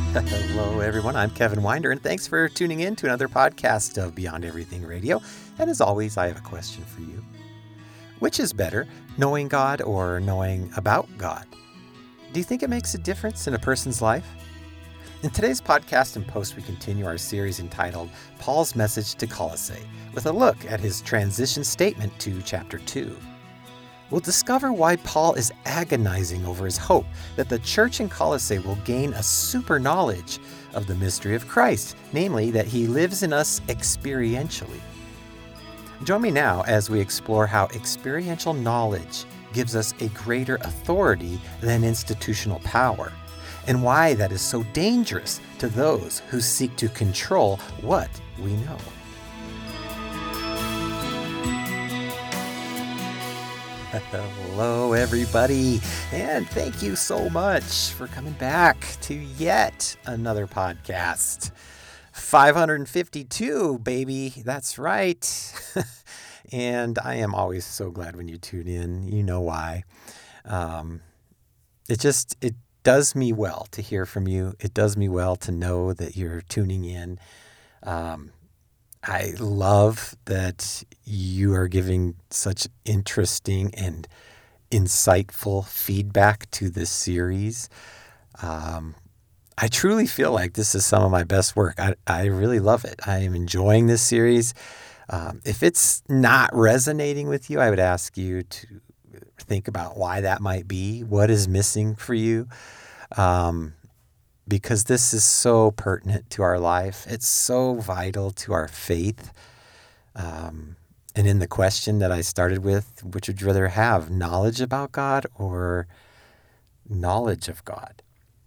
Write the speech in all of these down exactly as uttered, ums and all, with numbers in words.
Hello, everyone. I'm Kevin Winder, and thanks for tuning in to another podcast of Beyond Everything Radio. And as always, I have a question for you. Which is better, knowing God or knowing about God? Do you think it makes a difference in a person's life? In today's podcast and post, we continue our series entitled Paul's Message to Colossae, with a look at his transition statement to chapter two. We'll discover why Paul is agonizing over his hope that the church in Colossae will gain a super knowledge of the mystery of Christ, namely that he lives in us experientially. Join me now as we explore how experiential knowledge gives us a greater authority than institutional power, and why that is so dangerous to those who seek to control what we know. Hello, everybody, and thank you so much for coming back to yet another podcast. five hundred fifty-two, baby. That's right. And I am always so glad when you tune in. You know why. Um, it just, it does me well to hear from you. It does me well to know that you're tuning in. Um, I love that you are giving such interesting and insightful feedback to this series. Um, I truly feel like this is some of my best work. I, I really love it. I am enjoying this series. Um, if it's not resonating with you, I would ask you to think about why that might be. What is missing for you? Um, because this is so pertinent to our life. It's so vital to our faith. Um, and in the question that I started with, which would you rather have, knowledge about God or knowledge of God?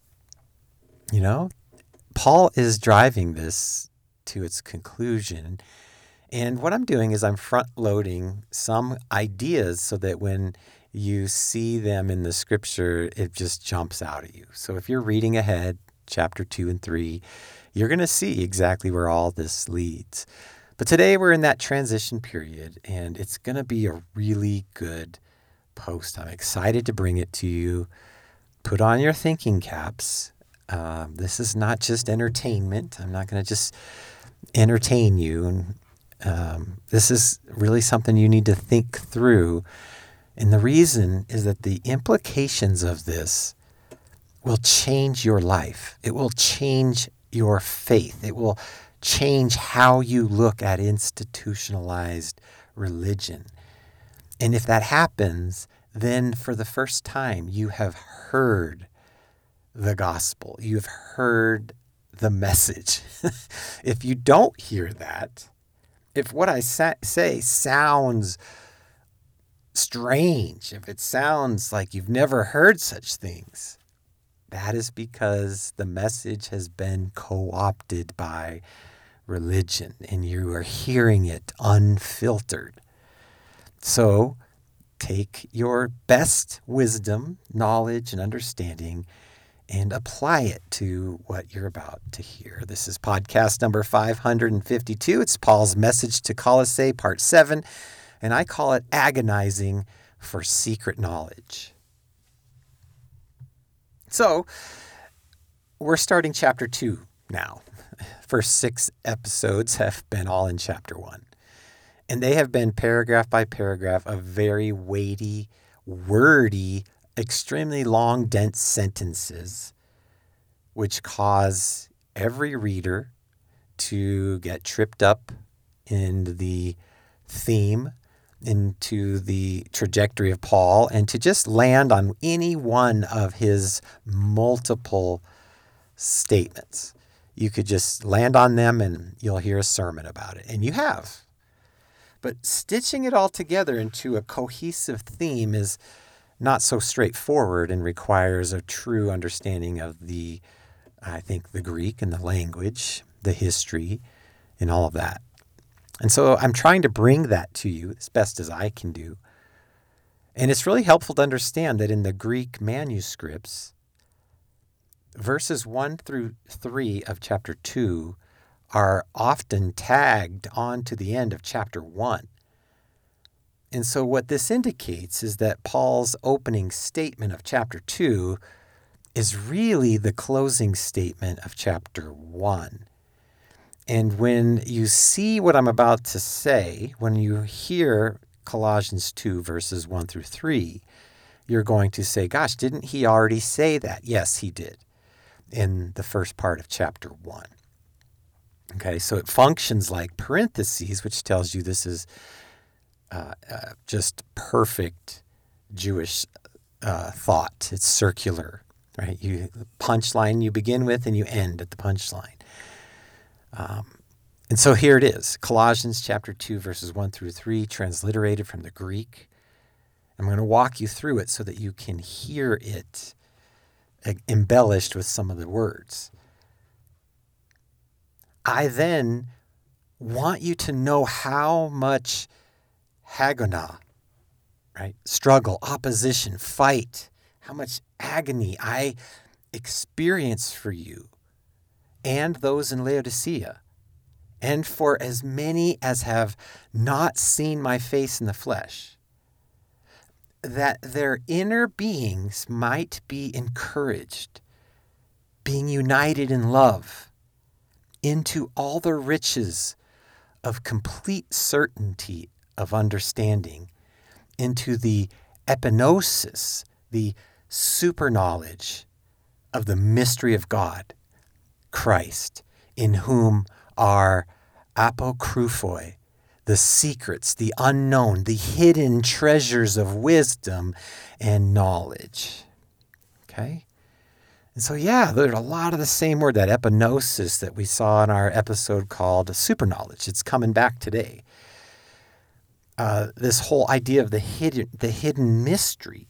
You know, Paul is driving this to its conclusion. And what I'm doing is I'm front-loading some ideas so that when you see them in the scripture, it just jumps out at you. So if you're reading ahead, chapter two and three, you're going to see exactly where all this leads. But today we're in that transition period, and it's going to be a really good post. I'm excited to bring it to you. Put on your thinking caps. Um, this is not just entertainment. I'm not going to just entertain you. And um, this is really something you need to think through. And the reason is that the implications of this will change your life. It will change your faith. It will change how you look at institutionalized religion. And if that happens, then for the first time, you have heard the gospel. You've heard the message. If you don't hear that, if what I sa- say sounds strange, if it sounds like you've never heard such things, that is because the message has been co-opted by religion and you are hearing it unfiltered. So take your best wisdom, knowledge, and understanding and apply it to what you're about to hear. This is podcast number five hundred fifty-two. It's Paul's Message to Colossae, part seven, and I call it Agonizing for Secret Knowledge. So, we're starting chapter two now. First six episodes have been all in chapter one. And they have been paragraph by paragraph of very weighty, wordy, extremely long, dense sentences, which cause every reader to get tripped up in the theme, into the trajectory of Paul, and to just land on any one of his multiple statements. You could just land on them and you'll hear a sermon about it. And you have. But stitching it all together into a cohesive theme is not so straightforward and requires a true understanding of the, I think, the Greek and the language, the history, and all of that. And so I'm trying to bring that to you as best as I can do. And it's really helpful to understand that in the Greek manuscripts, verses one through three of chapter two are often tagged on to the end of chapter one. And so what this indicates is that Paul's opening statement of chapter two is really the closing statement of chapter one. And when you see what I'm about to say, when you hear Colossians two, verses one through three, you're going to say, gosh, didn't he already say that? Yes, he did in the first part of chapter one. Okay, so it functions like parentheses, which tells you this is uh, uh, just perfect Jewish uh, thought. It's circular, right? You punchline you begin with and you end at the punchline. Um, and so here it is, Colossians chapter two, verses one through three, transliterated from the Greek. I'm going to walk you through it so that you can hear it embellished with some of the words. I then want you to know how much hagonah, right? Struggle, opposition, fight, how much agony I experience for you and those in Laodicea, and for as many as have not seen my face in the flesh, that their inner beings might be encouraged, being united in love, into all the riches of complete certainty of understanding, into the epignosis, the superknowledge of the mystery of God, Christ, in whom are apokryphoi, the secrets, the unknown, the hidden treasures of wisdom and knowledge. Okay? And so, yeah, there's a lot of the same word, that epignosis that we saw in our episode called superknowledge. It's coming back today. Uh, this whole idea of the hidden, the hidden mystery,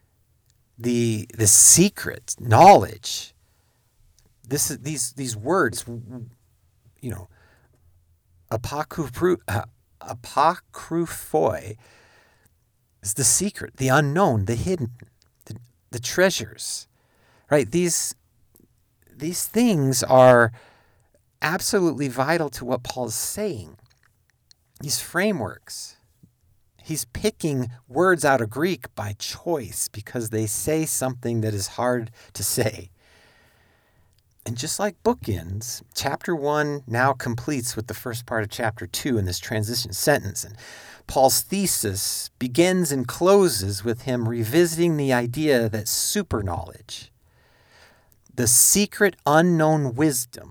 the the secret knowledge. This is these these words, you know, apokryphoi uh, apokryphoi is the secret, the unknown, the hidden, the, the treasures. Right? These these things are absolutely vital to what Paul is saying. These frameworks. He's picking words out of Greek by choice because they say something that is hard to say. And just like bookends, chapter one now completes with the first part of chapter two in this transition sentence. And Paul's thesis begins and closes with him revisiting the idea that superknowledge, the secret unknown wisdom,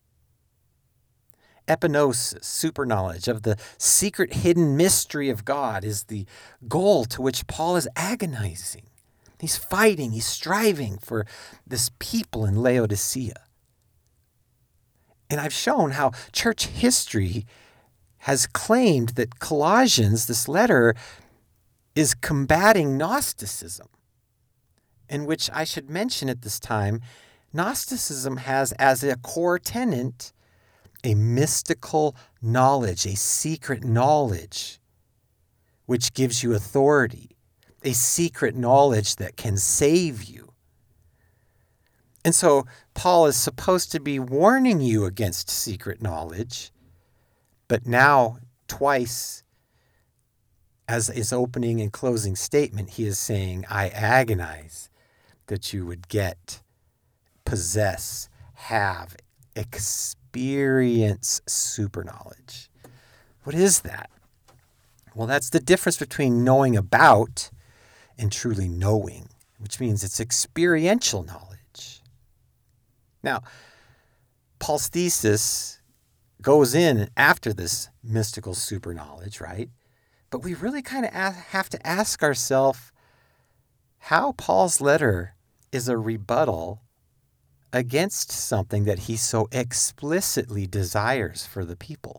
epignosis, superknowledge of the secret hidden mystery of God, is the goal to which Paul is agonizing. He's fighting, he's striving for this people in Laodicea. And I've shown how church history has claimed that Colossians, this letter, is combating Gnosticism, in which I should mention at this time, Gnosticism has as a core tenet a mystical knowledge, a secret knowledge, which gives you authority, a secret knowledge that can save you. And so Paul is supposed to be warning you against secret knowledge, but now twice, as his opening and closing statement, he is saying, I agonize that you would get, possess, have, experience superknowledge. What is that? Well, that's the difference between knowing about and truly knowing, which means it's experiential knowledge. Now, Paul's thesis goes in after this mystical superknowledge, right? But we really kind of have to ask ourselves how Paul's letter is a rebuttal against something that he so explicitly desires for the people.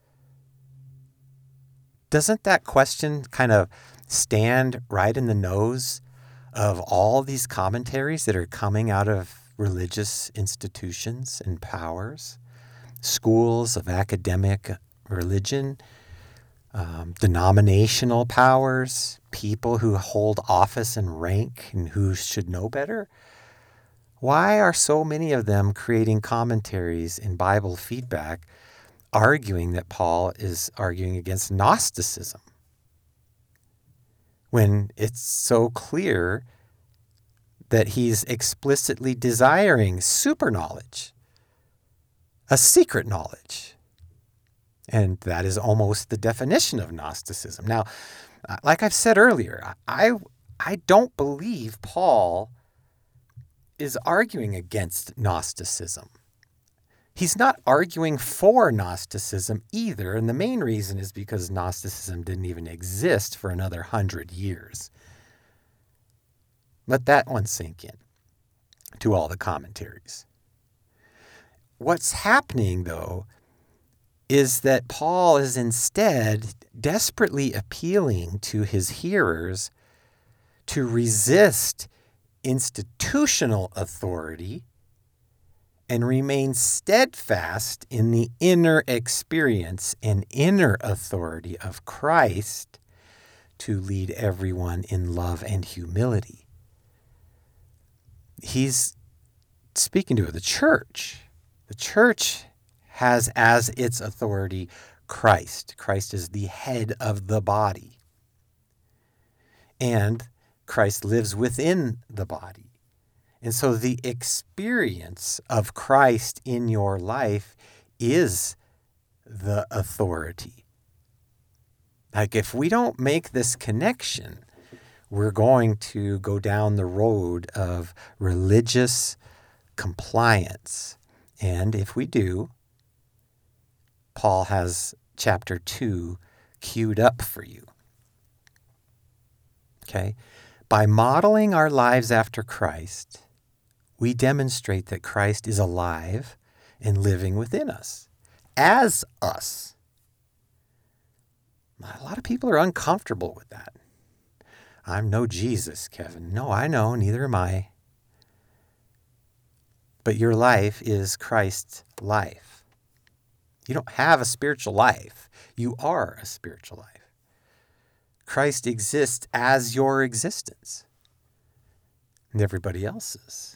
Doesn't that question kind of stand right in the nose of all these commentaries that are coming out of religious institutions and powers, schools of academic religion, um, denominational powers, people who hold office and rank and who should know better? Why are so many of them creating commentaries in Bible feedback arguing that Paul is arguing against Gnosticism, when it's so clear that he's explicitly desiring super knowledge, a secret knowledge. And that is almost the definition of Gnosticism. Now, like I've said earlier, I, I don't believe Paul is arguing against Gnosticism. He's not arguing for Gnosticism either, and the main reason is because Gnosticism didn't even exist for another hundred years. Let that one sink in to all the commentaries. What's happening, though, is that Paul is instead desperately appealing to his hearers to resist institutional authority and remain steadfast in the inner experience and inner authority of Christ to lead everyone in love and humility. He's speaking to the church. The church has as its authority Christ. Christ is the head of the body. And Christ lives within the body. And so the experience of Christ in your life is the authority. Like if we don't make this connection, we're going to go down the road of religious compliance. And if we do, Paul has chapter two queued up for you. Okay? By modeling our lives after Christ, we demonstrate that Christ is alive and living within us, as us. A lot of people are uncomfortable with that. I'm no Jesus, Kevin. No, I know, neither am I. But your life is Christ's life. You don't have a spiritual life. You are a spiritual life. Christ exists as your existence and everybody else's.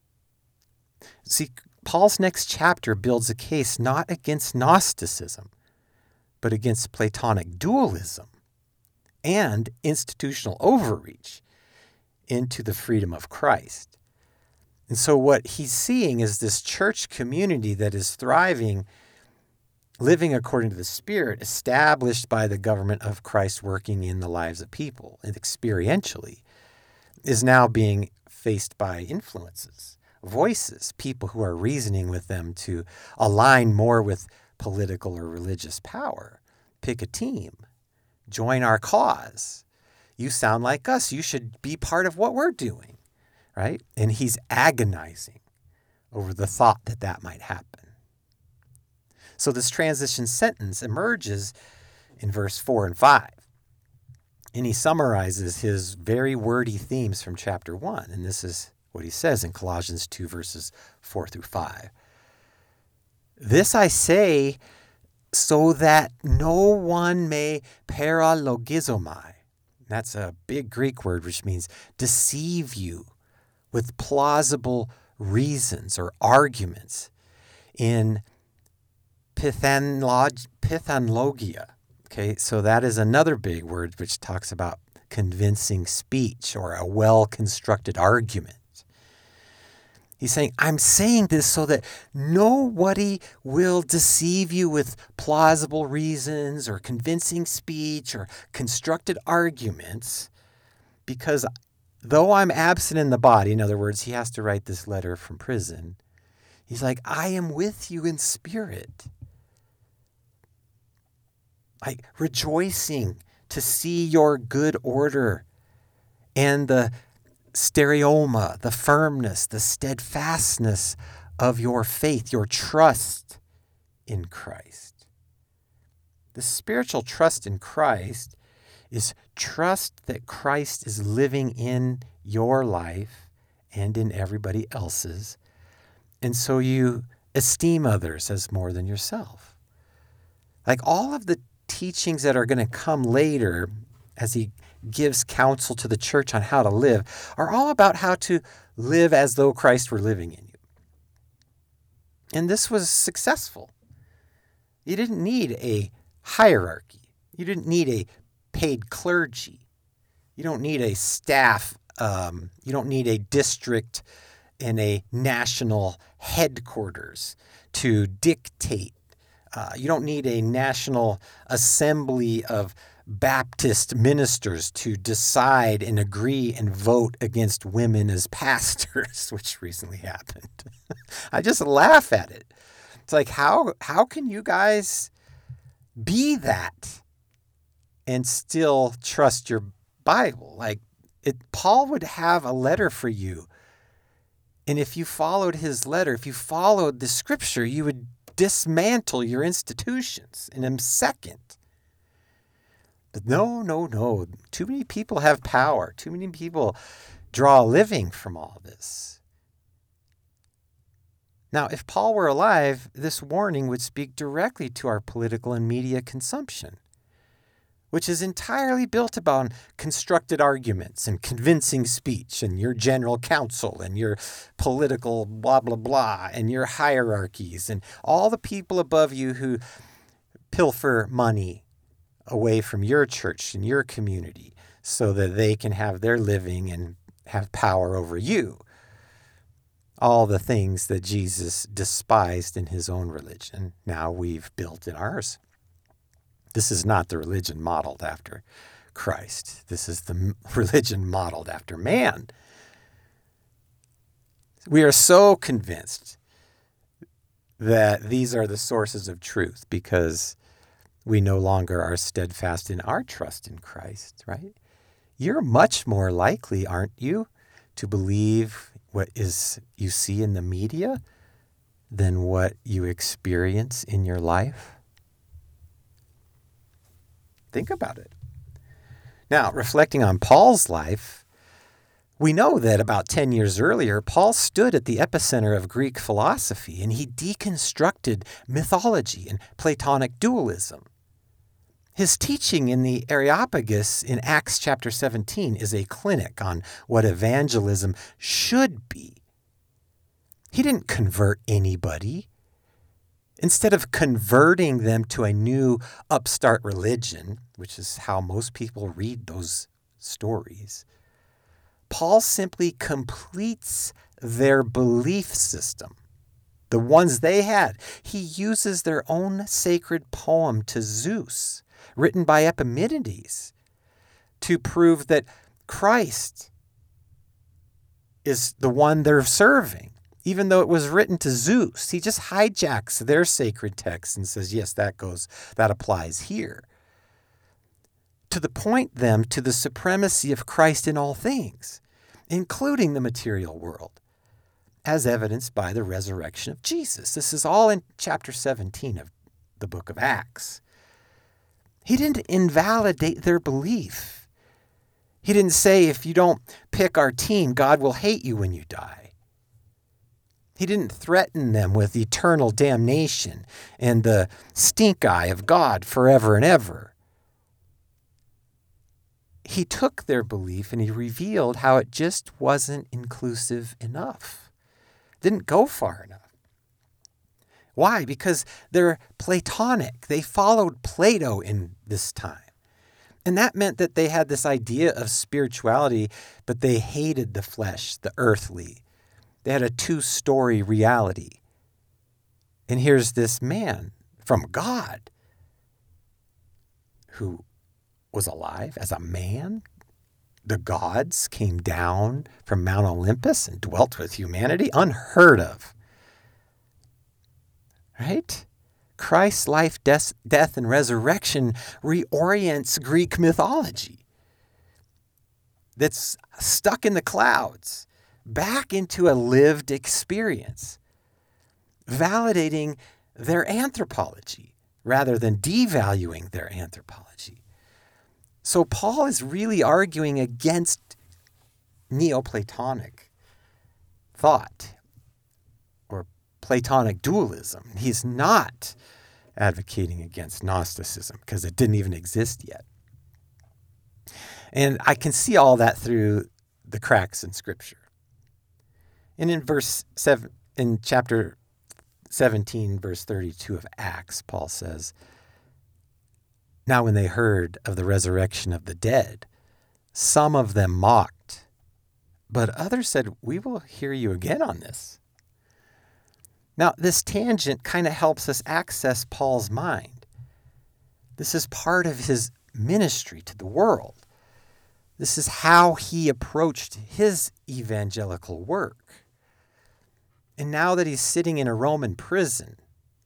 See, Paul's next chapter builds a case not against Gnosticism, but against Platonic dualism and institutional overreach into the freedom of Christ. And so what he's seeing is this church community that is thriving, living according to the Spirit, established by the government of Christ working in the lives of people, and experientially, is now being faced by influences, voices, people who are reasoning with them to align more with political or religious power. Pick a team. Join our cause. You sound like us. You should be part of what we're doing, right? And he's agonizing over the thought that that might happen. So this transition sentence emerges in verse four and five. And he summarizes his very wordy themes from chapter one. And this is what he says in Colossians two, verses four through five. This I say so that no one may paralogizomai. That's a big Greek word which means deceive you with plausible reasons or arguments in pithanlog- pithanlogia. Okay, so that is another big word which talks about convincing speech or a well-constructed argument. He's saying, I'm saying this so that nobody will deceive you with plausible reasons or convincing speech or constructed arguments, because though I'm absent in the body, in other words, he has to write this letter from prison, he's like, I am with you in spirit. Like rejoicing to see your good order and the stereoma, the firmness, the steadfastness of your faith, your trust in Christ. The spiritual trust in Christ is trust that Christ is living in your life and in everybody else's. And so you esteem others as more than yourself. Like all of the teachings that are going to come later as he gives counsel to the church on how to live are all about how to live as though Christ were living in you. And this was successful. You didn't need a hierarchy. You didn't need a paid clergy. You don't need a staff um, you don't need a district and a national headquarters to dictate. Uh, you don't need a national assembly of Baptist ministers to decide and agree and vote against women as pastors, which recently happened. I just laugh at it. It's like, how how can you guys be that and still trust your Bible? Like, it, Paul would have a letter for you. And if you followed his letter, if you followed the scripture, you would dismantle your institutions in a second. But no, no, no. Too many people have power. Too many people draw a living from all this. Now, if Paul were alive, this warning would speak directly to our political and media consumption, which is entirely built upon constructed arguments and convincing speech and your general counsel and your political blah, blah, blah, and your hierarchies and all the people above you who pilfer money away from your church and your community so that they can have their living and have power over you. All the things that Jesus despised in his own religion, now we've built in ours. This is not the religion modeled after Christ. This is the religion modeled after man. We are so convinced that these are the sources of truth because we no longer are steadfast in our trust in Christ, right? You're much more likely, aren't you, to believe what is you see in the media than what you experience in your life? Think about it. Now, reflecting on Paul's life, we know that about ten years earlier, Paul stood at the epicenter of Greek philosophy and he deconstructed mythology and Platonic dualism. His teaching in the Areopagus in Acts chapter seventeen is a clinic on what evangelism should be. He didn't convert anybody. Instead of converting them to a new upstart religion, which is how most people read those stories, Paul simply completes their belief system, the ones they had. He uses their own sacred poem to Zeus, written by Epimenides, to prove that Christ is the one they're serving. Even though it was written to Zeus, he just hijacks their sacred text and says, yes, that goes, that applies here. To the point them to the supremacy of Christ in all things, including the material world, as evidenced by the resurrection of Jesus. This is all in chapter seventeen of the book of Acts. He didn't invalidate their belief. He didn't say, if you don't pick our team, God will hate you when you die. He didn't threaten them with eternal damnation and the stink eye of God forever and ever. He took their belief and he revealed how it just wasn't inclusive enough. Didn't go far enough. Why? Because they're Platonic. They followed Plato in this time. And that meant that they had this idea of spirituality, but they hated the flesh, the earthly. They had a two-story reality. And here's this man from God who was alive as a man. The gods came down from Mount Olympus and dwelt with humanity. Unheard of. Right? Christ's life, death, death, and resurrection reorients Greek mythology that's stuck in the clouds back into a lived experience, validating their anthropology rather than devaluing their anthropology. So Paul is really arguing against Neoplatonic thought or Platonic dualism. He's not advocating against Gnosticism because it didn't even exist yet. And I can see all that through the cracks in Scripture. And in verse seven, in chapter seventeen, verse thirty-two of Acts, Paul says, "Now when they heard of the resurrection of the dead, some of them mocked, But others said, we will hear you again on this. Now, this tangent kind of helps us access Paul's mind. This is part of his ministry to the world. This is how he approached his evangelical work. And now that he's sitting in a Roman prison,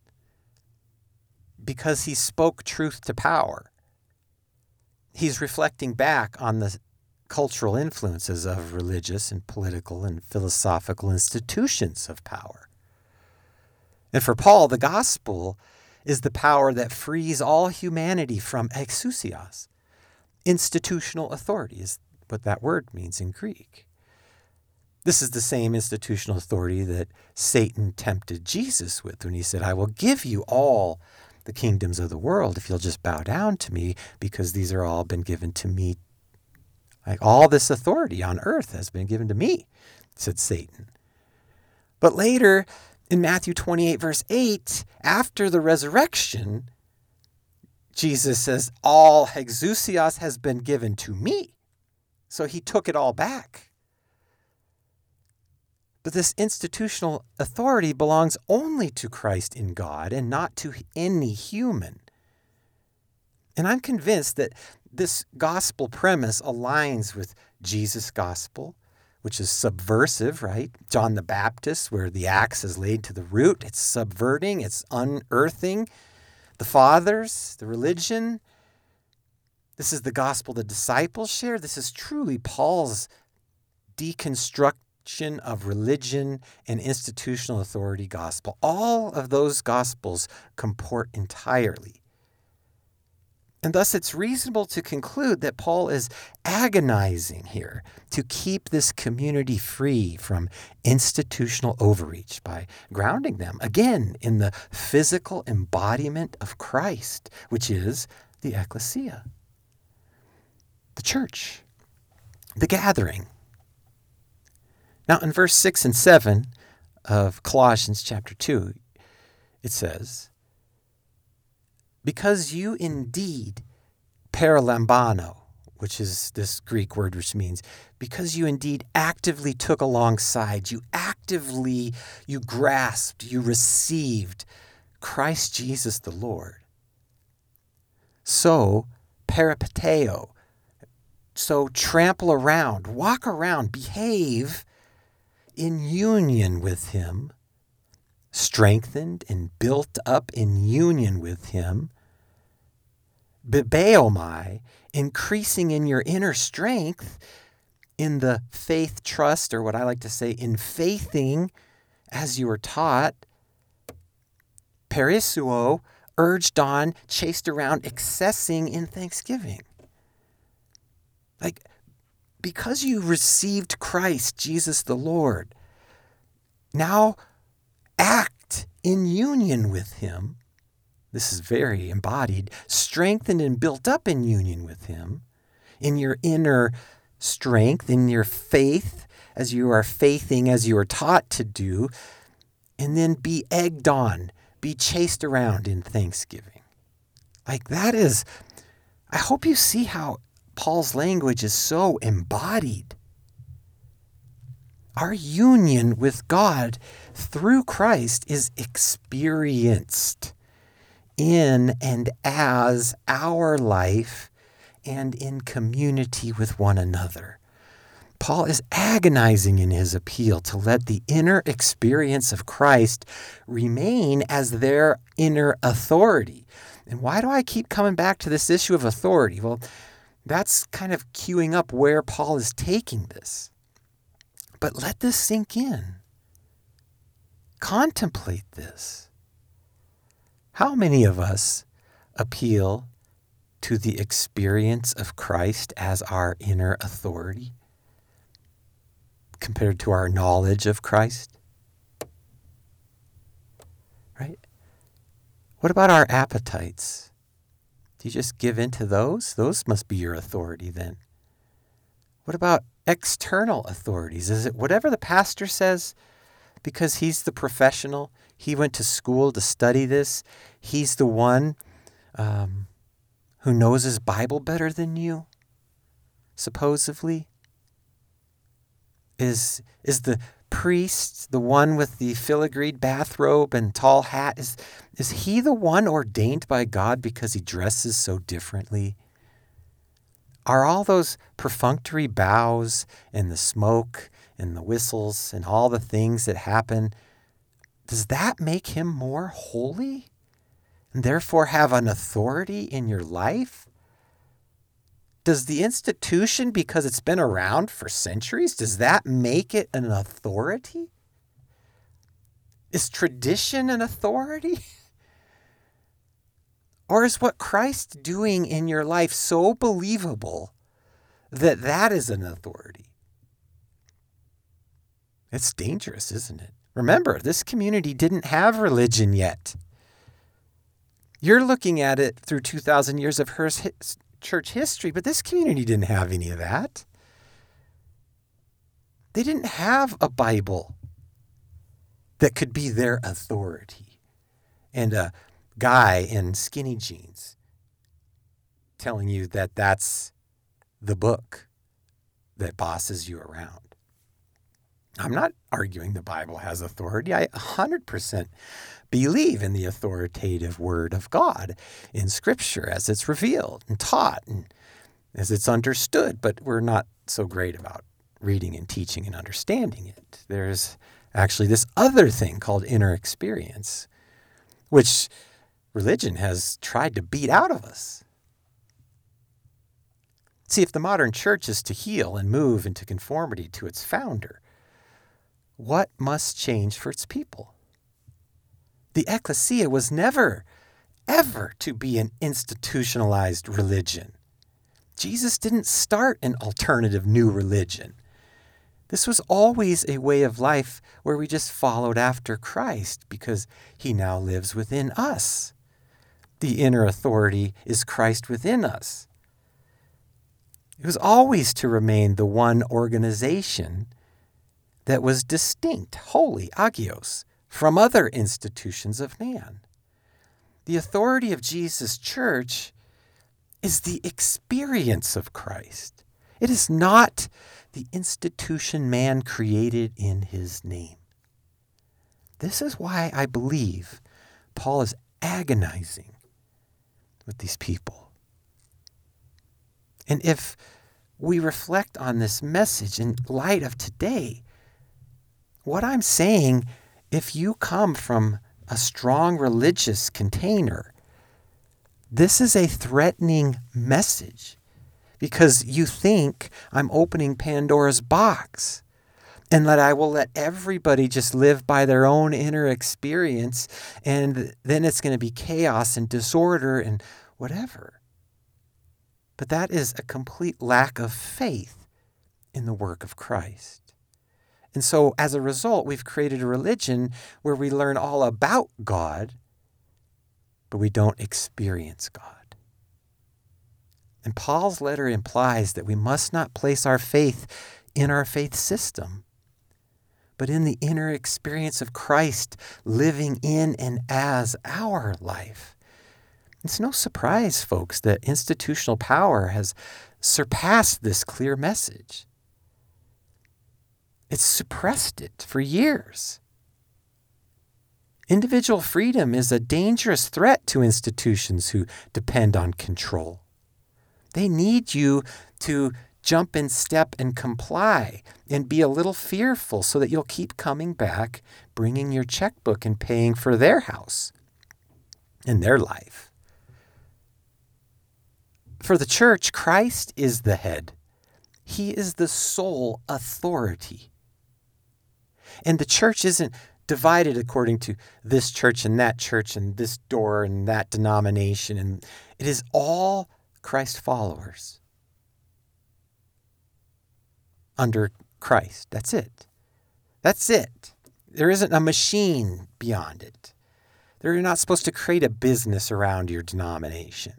because he spoke truth to power, he's reflecting back on the cultural influences of religious and political and philosophical institutions of power. And for Paul, the gospel is the power that frees all humanity from exousios. Institutional authority is what that word means in Greek. This is the same institutional authority that Satan tempted Jesus with when he said, I will give you all the kingdoms of the world if you'll just bow down to me, because these are all been given to me. Like all this authority on earth has been given to me, said Satan. But later in Matthew twenty-eight, verse eight, after the resurrection, Jesus says, all exousios has been given to me. So he took it all back. But this institutional authority belongs only to Christ in God and not to any human. And I'm convinced that this gospel premise aligns with Jesus' gospel, which is subversive, right? John the Baptist, where the axe is laid to the root. It's subverting, it's unearthing the fathers, the religion. This is the gospel the disciples shared. This is truly Paul's deconstruction of religion and institutional authority gospel. All of those gospels comport entirely. And thus it's reasonable to conclude that Paul is agonizing here to keep this community free from institutional overreach by grounding them, again, in the physical embodiment of Christ, which is the ecclesia, the church, the gathering. Now, in verse six and seven of Colossians chapter two, it says, because you indeed, paralambano, which is this Greek word which means, because you indeed actively took alongside, you actively, you grasped, you received Christ Jesus the Lord. So, peripateo, so trample around, walk around, behave in union with him, strengthened and built up in union with him, bibeomai, increasing in your inner strength, in the faith, trust, or what I like to say, in faithing as you were taught, perisuo, urged on, chased around, accessing in thanksgiving. Like, because you received Christ, Jesus the Lord, now act in union with him. This is very embodied, strengthened and built up in union with him, in your inner strength, in your faith, as you are faithing, as you are taught to do, and then be egged on, be chased around in thanksgiving. Like that is, I hope you see how Paul's language is so embodied. Our union with God through Christ is experienced in and as our life and in community with one another. Paul is agonizing in his appeal to let the inner experience of Christ remain as their inner authority. And why do I keep coming back to this issue of authority? Well, that's kind of queuing up where Paul is taking this. But let this sink in. Contemplate this. How many of us appeal to the experience of Christ as our inner authority compared to our knowledge of Christ? Right? What about our appetites? Do you just give in to those? Those must be your authority then. What about external authorities? Is it whatever the pastor says because he's the professional? He went to school to study this. He's the one um, who knows his Bible better than you, supposedly. Is, is the priest, the one with the filigreed bathrobe and tall hat, is, is he the one ordained by God because he dresses so differently? Are all those perfunctory bows and the smoke and the whistles and all the things that happen, does that make him more holy and therefore have an authority in your life? Does the institution, because it's been around for centuries, does that make it an authority? Is tradition an authority? Or is what Christ's doing in your life so believable that that is an authority? It's dangerous, isn't it? Remember, this community didn't have religion yet. You're looking at it through two thousand years of her church history, but this community didn't have any of that. They didn't have a Bible that could be their authority. And a guy in skinny jeans telling you that that's the book that bosses you around. I'm not arguing the Bible has authority. I one hundred percent believe in the authoritative word of God in Scripture as it's revealed and taught and as it's understood, but we're not so great about reading and teaching and understanding it. There's actually this other thing called inner experience, which religion has tried to beat out of us. See, if the modern church is to heal and move into conformity to its founder, what must change for its people? The ecclesia was never, ever to be an institutionalized religion. Jesus didn't start an alternative new religion. This was always a way of life where we just followed after Christ because he now lives within us. The inner authority is Christ within us. It was always to remain the one organization that was distinct, holy, agios, from other institutions of man. The authority of Jesus' church is the experience of Christ. It is not the institution man created in his name. This is why I believe Paul is agonizing with these people. And if we reflect on this message in light of today, what I'm saying, if you come from a strong religious container, this is a threatening message because you think I'm opening Pandora's box and that I will let everybody just live by their own inner experience and then it's going to be chaos and disorder and whatever. But that is a complete lack of faith in the work of Christ. And so as a result, we've created a religion where we learn all about God, but we don't experience God. And Paul's letter implies that we must not place our faith in our faith system, but in the inner experience of Christ living in and as our life. It's no surprise, folks, that institutional power has surpassed this clear message. It's suppressed it for years. Individual freedom is a dangerous threat to institutions who depend on control. They need you to jump in step and comply and be a little fearful so that you'll keep coming back, bringing your checkbook and paying for their house and their life. For the church, Christ is the head. He is the sole authority. And the church isn't divided according to this church and that church and this door and that denomination. And it is all Christ followers under Christ. That's it. That's it. There isn't a machine beyond it. They're not supposed to create a business around your denomination.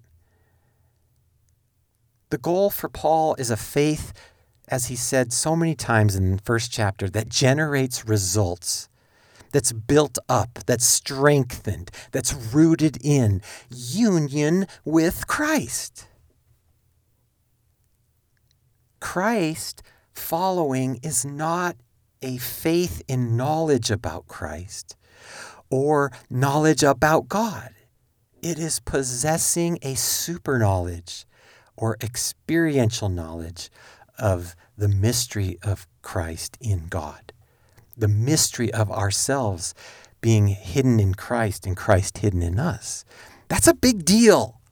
The goal for Paul is a faith, as he said so many times in the first chapter, that generates results, that's built up, that's strengthened, that's rooted in union with Christ. Christ following is not a faith in knowledge about Christ or knowledge about God. It is possessing a super knowledge or experiential knowledge of the mystery of Christ in God, the mystery of ourselves being hidden in Christ and Christ hidden in us. That's a big deal.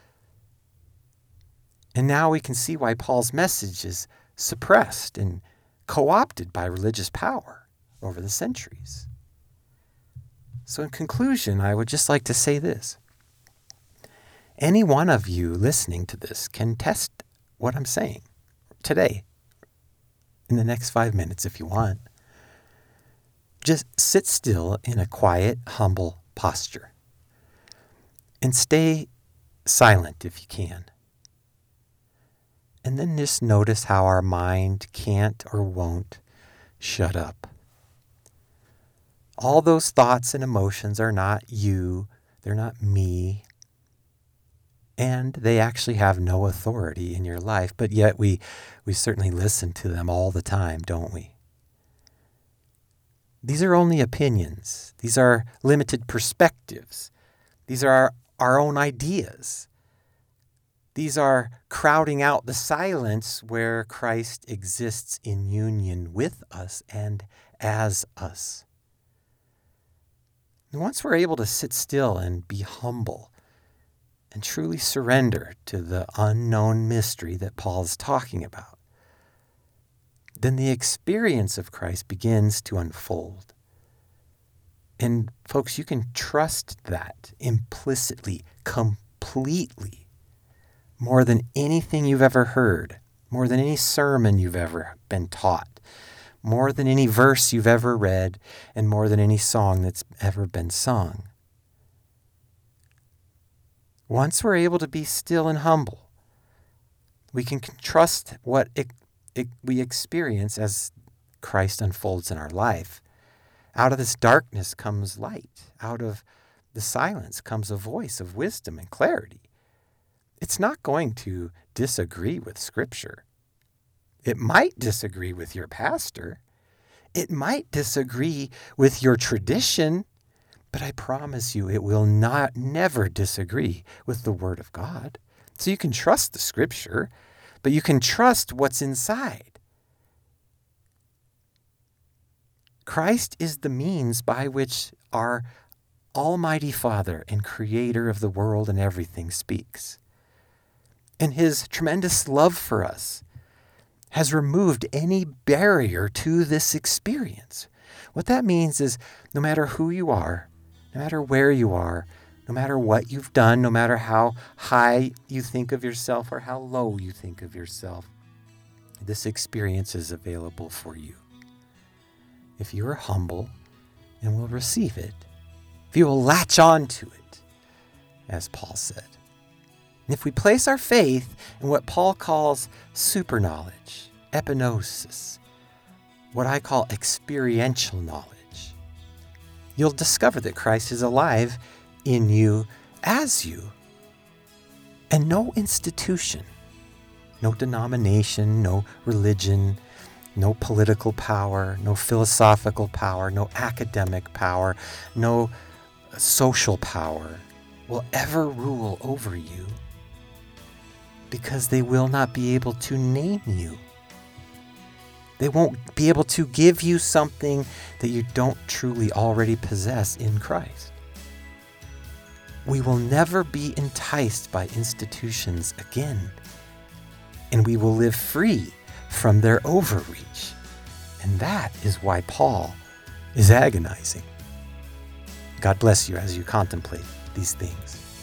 And now we can see why Paul's message is suppressed and co-opted by religious power over the centuries. So in conclusion, I would just like to say this. Any one of you listening to this can test what I'm saying today, in the next five minutes if you want. Just sit still in a quiet, humble posture and stay silent if you can. And then just notice how our mind can't or won't shut up. All those thoughts and emotions are not you, they're not me, and they actually have no authority in your life, but yet we, we certainly listen to them all the time, don't we? These are only opinions. These are limited perspectives. These are our, our own ideas. These are crowding out the silence where Christ exists in union with us and as us. And once we're able to sit still and be humble and truly surrender to the unknown mystery that Paul is talking about, then the experience of Christ begins to unfold. And folks, you can trust that implicitly, completely, more than anything you've ever heard, more than any sermon you've ever been taught, more than any verse you've ever read, and more than any song that's ever been sung. Once we're able to be still and humble, we can trust what it, it, we experience as Christ unfolds in our life. Out of this darkness comes light. Out of the silence comes a voice of wisdom and clarity. It's not going to disagree with Scripture. It might disagree with your pastor. It might disagree with your tradition, but I promise you it will not never disagree with the Word of God. So you can trust the Scripture, but you can trust what's inside. Christ is the means by which our Almighty Father and Creator of the world and everything speaks. And His tremendous love for us has removed any barrier to this experience. What that means is no matter who you are, no matter where you are, no matter what you've done, no matter how high you think of yourself or how low you think of yourself, this experience is available for you. If you are humble and will receive it, if you will latch on to it, as Paul said. And if we place our faith in what Paul calls super knowledge, epignosis, what I call experiential knowledge, you'll discover that Christ is alive in you as you. And no institution, no denomination, no religion, no political power, no philosophical power, no academic power, no social power will ever rule over you, because they will not be able to name you. They won't be able to give you something that you don't truly already possess in Christ. We will never be enticed by institutions again, and we will live free from their overreach. And that is why Paul is agonizing. God bless you as you contemplate these things.